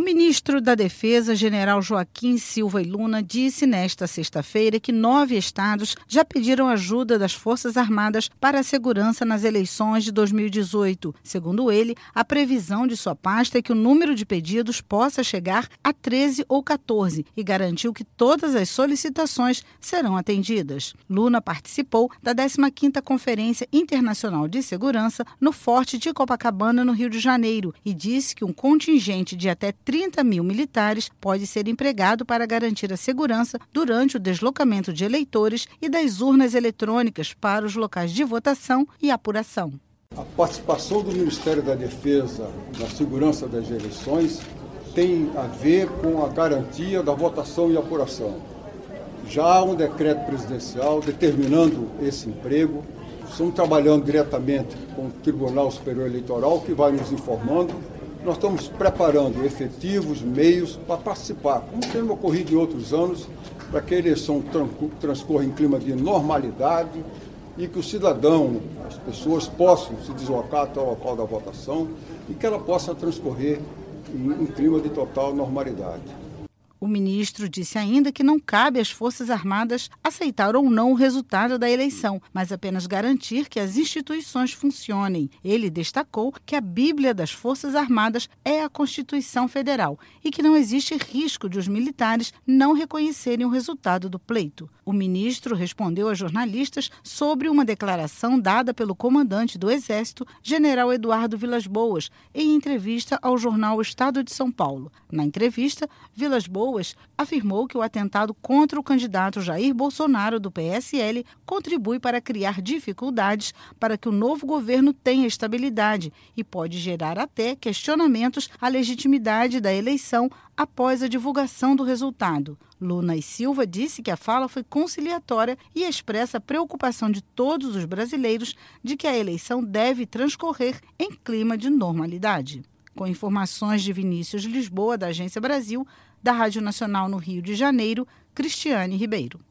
ministro da Defesa, general Joaquim Silva e Luna, disse nesta sexta-feira que 9 estados já pediram ajuda das Forças Armadas para a segurança nas eleições de 2018. Segundo ele, a previsão de sua pasta é que o número de pedidos possa chegar a 13 ou 14 e garantiu que todas as solicitações serão atendidas. Luna participou da 15ª Conferência Internacional de Segurança no Forte de Copacabana, no Rio de Janeiro, e disse que um contingente de até 30 mil militares pode ser empregado para garantir a segurança durante o deslocamento de eleitores e das urnas eletrônicas para os locais de votação e apuração. A participação do Ministério da Defesa na segurança das eleições tem a ver com a garantia da votação e apuração. Já há um decreto presidencial determinando esse emprego. Estamos trabalhando diretamente com o Tribunal Superior Eleitoral, que vai nos informando. Nós estamos preparando efetivos, meios para participar, como tem ocorrido em outros anos, para que a eleição transcorra em clima de normalidade e que o cidadão, as pessoas possam se deslocar até o local da votação e que ela possa transcorrer em clima de total normalidade. O ministro disse ainda que não cabe às Forças Armadas aceitar ou não o resultado da eleição, mas apenas garantir que as instituições funcionem. Ele destacou que a Bíblia das Forças Armadas é a Constituição Federal e que não existe risco de os militares não reconhecerem o resultado do pleito. O ministro respondeu a jornalistas sobre uma declaração dada pelo comandante do Exército, general Eduardo Vilas Boas, em entrevista ao jornal Estado de São Paulo. Na entrevista, Vilas Boas afirmou que o atentado contra o candidato Jair Bolsonaro do PSL contribui para criar dificuldades para que o novo governo tenha estabilidade e pode gerar até questionamentos à legitimidade da eleição após a divulgação do resultado. Luna e Silva disse que a fala foi conciliatória e expressa a preocupação de todos os brasileiros de que a eleição deve transcorrer em clima de normalidade. Com informações de Vinícius Lisboa, da Agência Brasil, da Rádio Nacional no Rio de Janeiro, Cristiane Ribeiro.